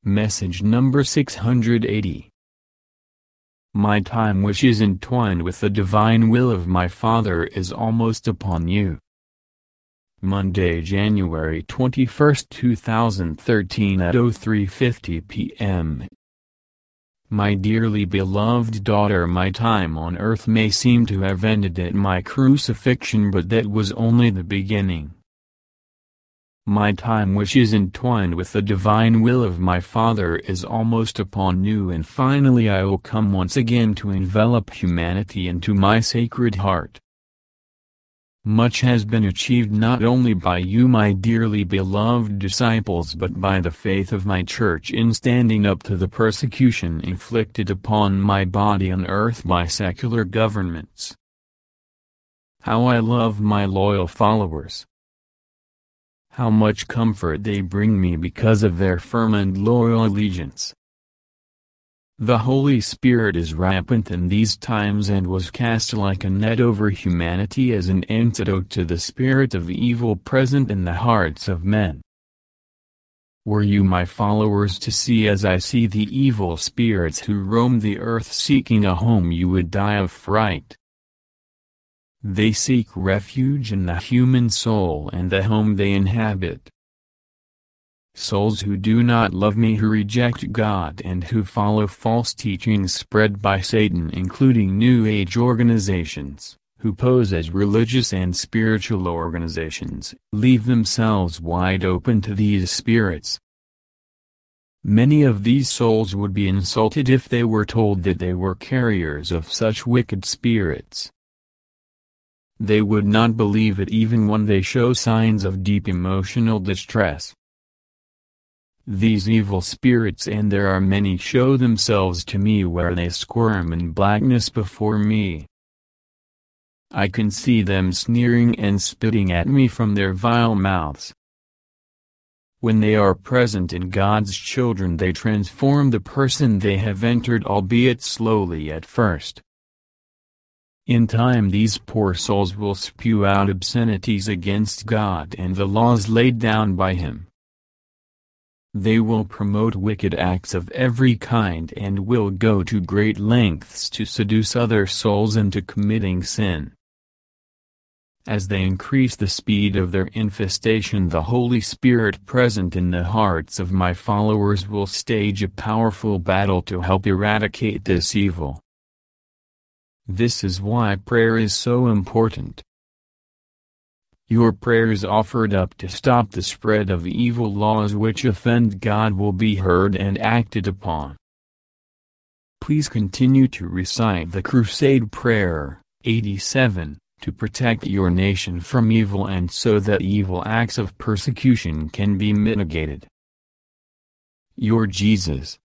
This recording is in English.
Message number 680. My time, which is entwined with the divine will of my Father, is almost upon you. Monday, January 21, 2013 at 03:50 p.m. My dearly beloved daughter, my time on earth may seem to have ended at my crucifixion, but that was only the beginning. My time, which is entwined with the divine will of my Father, is almost upon you, and finally I will come once again to envelop humanity into my sacred heart. Much has been achieved not only by you, my dearly beloved disciples, but by the faith of my church in standing up to the persecution inflicted upon my body on earth by secular governments. How I love my loyal followers! How much comfort they bring me because of their firm and loyal allegiance. The Holy Spirit is rampant in these times and was cast like a net over humanity as an antidote to the spirit of evil present in the hearts of men. Were you, my followers, to see as I see the evil spirits who roam the earth seeking a home, you would die of fright. They seek refuge in the human soul and the home they inhabit. Souls who do not love me, who reject God, and who follow false teachings spread by Satan, including New Age organizations, who pose as religious and spiritual organizations, leave themselves wide open to these spirits. Many of these souls would be insulted if they were told that they were carriers of such wicked spirits. They would not believe it even when they show signs of deep emotional distress. These evil spirits, and there are many, show themselves to me where they squirm in blackness before me. I can see them sneering and spitting at me from their vile mouths. When they are present in God's children, they transform the person they have entered, albeit slowly at first. In time these poor souls will spew out obscenities against God and the laws laid down by Him. They will promote wicked acts of every kind and will go to great lengths to seduce other souls into committing sin. As they increase the speed of their infestation, the Holy Spirit present in the hearts of my followers will stage a powerful battle to help eradicate this evil. This is why prayer is so important. Your prayers offered up to stop the spread of evil laws which offend God will be heard and acted upon. Please continue to recite the Crusade Prayer, 87, to protect your nation from evil and so that evil acts of persecution can be mitigated. Your Jesus.